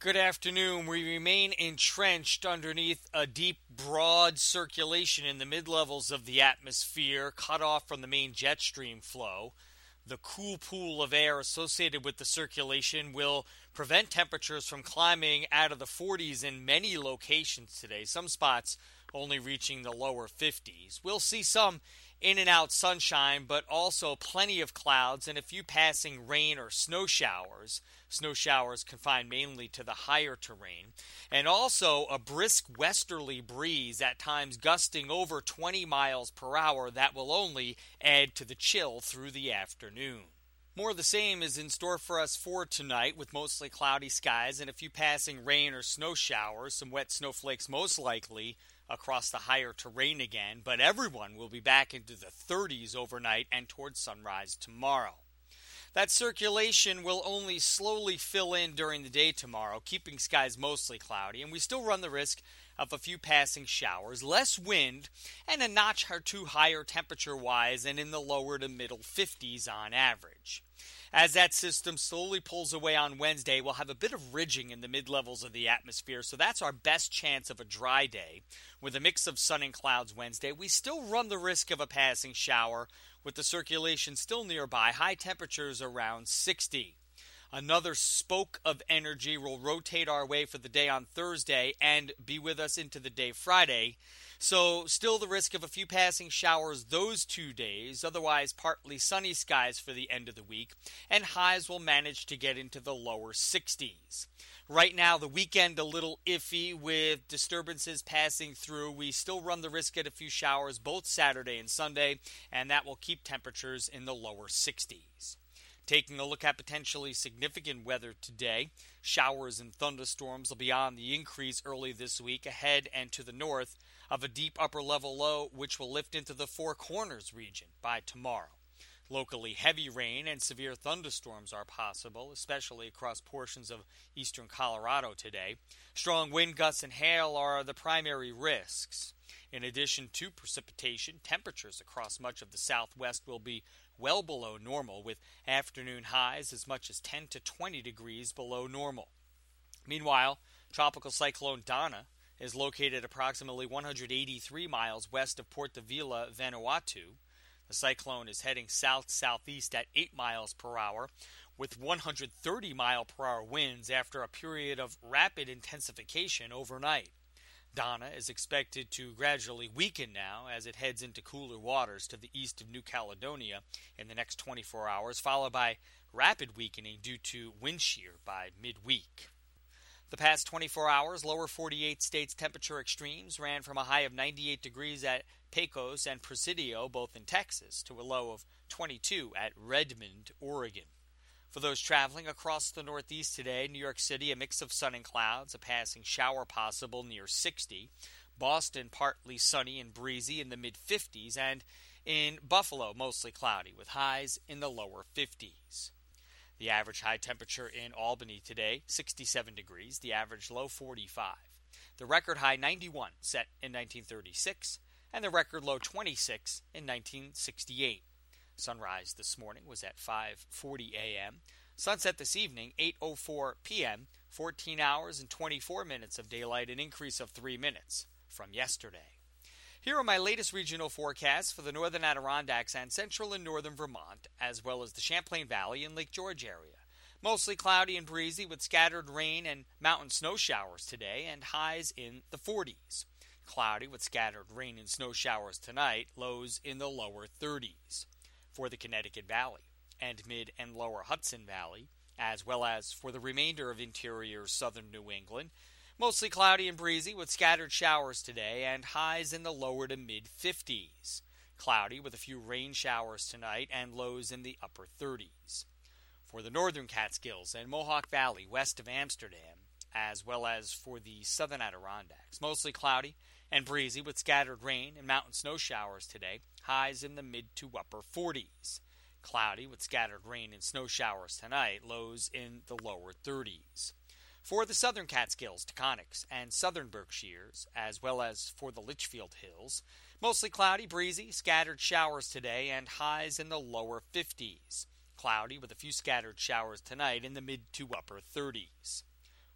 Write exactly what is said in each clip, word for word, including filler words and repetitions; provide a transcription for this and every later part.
Good afternoon. We remain entrenched underneath a deep, broad circulation in the mid-levels of the atmosphere, cut off from the main jet stream flow. The cool pool of air associated with the circulation will prevent temperatures from climbing out of the forties in many locations today, some spots only reaching the lower fifties. We'll see some in and out sunshine, but also plenty of clouds and a few passing rain or snow showers. Snow showers confined mainly to the higher terrain. And also a brisk westerly breeze, at times gusting over twenty miles per hour, that will only add to the chill through the afternoon. More of the same is in store for us for tonight, with mostly cloudy skies and a few passing rain or snow showers, some wet snowflakes most likely across the higher terrain again, but everyone will be back into the thirties overnight and towards sunrise tomorrow. That circulation will only slowly fill in during the day tomorrow, keeping skies mostly cloudy, and we still run the risk of a few passing showers, less wind, and a notch or two higher temperature-wise and in the lower to middle fifties on average. As that system slowly pulls away on Wednesday, we'll have a bit of ridging in the mid-levels of the atmosphere, so that's our best chance of a dry day. With a mix of sun and clouds Wednesday, we still run the risk of a passing shower, with the circulation still nearby, high temperatures around sixty. Another spoke of energy will rotate our way for the day on Thursday and be with us into the day Friday. So still the risk of a few passing showers those two days, otherwise partly sunny skies for the end of the week, and highs will manage to get into the lower sixties. Right now, the weekend a little iffy with disturbances passing through. We still run the risk at a few showers both Saturday and Sunday, and that will keep temperatures in the lower sixties. Taking a look at potentially significant weather today, showers and thunderstorms will be on the increase early this week ahead and to the north of a deep upper level low which will lift into the Four Corners region by tomorrow. Locally heavy rain and severe thunderstorms are possible, especially across portions of eastern Colorado today. Strong wind gusts and hail are the primary risks. In addition to precipitation, temperatures across much of the southwest will be well below normal, with afternoon highs as much as ten to twenty degrees below normal. Meanwhile, Tropical Cyclone Donna is located approximately one hundred eighty-three miles west of Puerto Villa, Vanuatu. The cyclone is heading south-southeast at eight miles per hour with one hundred thirty mile per hour winds after a period of rapid intensification overnight. Donna is expected to gradually weaken now as it heads into cooler waters to the east of New Caledonia in the next twenty-four hours, followed by rapid weakening due to wind shear by midweek. The past twenty-four hours, lower forty-eight states temperature extremes ran from a high of ninety-eight degrees at Pecos and Presidio, both in Texas, to a low of twenty-two at Redmond, Oregon. For those traveling across the Northeast today, New York City, a mix of sun and clouds, a passing shower possible near sixty. Boston, partly sunny and breezy in the mid-fifties, and in Buffalo, mostly cloudy with highs in the lower fifties. The average high temperature in Albany today, sixty-seven degrees, the average low forty-five. The record high ninety-one set in nineteen thirty-six, and the record low twenty-six in nineteen sixty-eight. Sunrise this morning was at five forty a.m. Sunset this evening, eight oh four p.m., fourteen hours and twenty-four minutes of daylight, an increase of three minutes from yesterday. Here are my latest regional forecasts for the northern Adirondacks and central and northern Vermont, as well as the Champlain Valley and Lake George area. Mostly cloudy and breezy with scattered rain and mountain snow showers today and highs in the forties. Cloudy with scattered rain and snow showers tonight, lows in the lower thirties. For the Connecticut Valley and mid and lower Hudson Valley, as well as for the remainder of interior southern New England, mostly cloudy and breezy with scattered showers today and highs in the lower to mid-fifties. Cloudy with a few rain showers tonight and lows in the upper thirties. For the northern Catskills and Mohawk Valley west of Amsterdam, as well as for the southern Adirondacks, mostly cloudy and breezy with scattered rain and mountain snow showers today, highs in the mid to upper forties. Cloudy with scattered rain and snow showers tonight, lows in the lower thirties. For the southern Catskills, Taconics, and southern Berkshires, as well as for the Litchfield Hills, mostly cloudy, breezy, scattered showers today, and highs in the lower fifties. Cloudy with a few scattered showers tonight in the mid to upper thirties.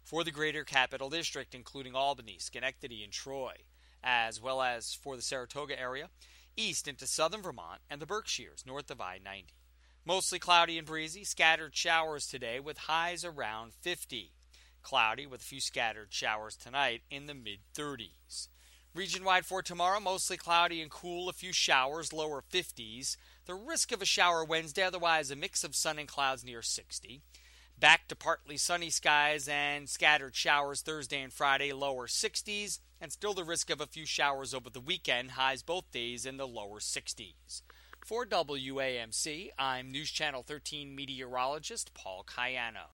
for the greater capital district, including Albany, Schenectady, and Troy, as well as for the Saratoga area, east into southern Vermont and the Berkshires, north of I ninety. Mostly cloudy and breezy, scattered showers today with highs around fifty. Cloudy with a few scattered showers tonight in the mid thirties. Region-wide for tomorrow, mostly cloudy and cool, a few showers, lower fifties. The risk of a shower Wednesday, otherwise a mix of sun and clouds near sixty. Back to partly sunny skies and scattered showers Thursday and Friday, lower sixties. And still the risk of a few showers over the weekend, highs both days in the lower sixties. For W A M C, I'm News Channel thirteen meteorologist Paul Cayano.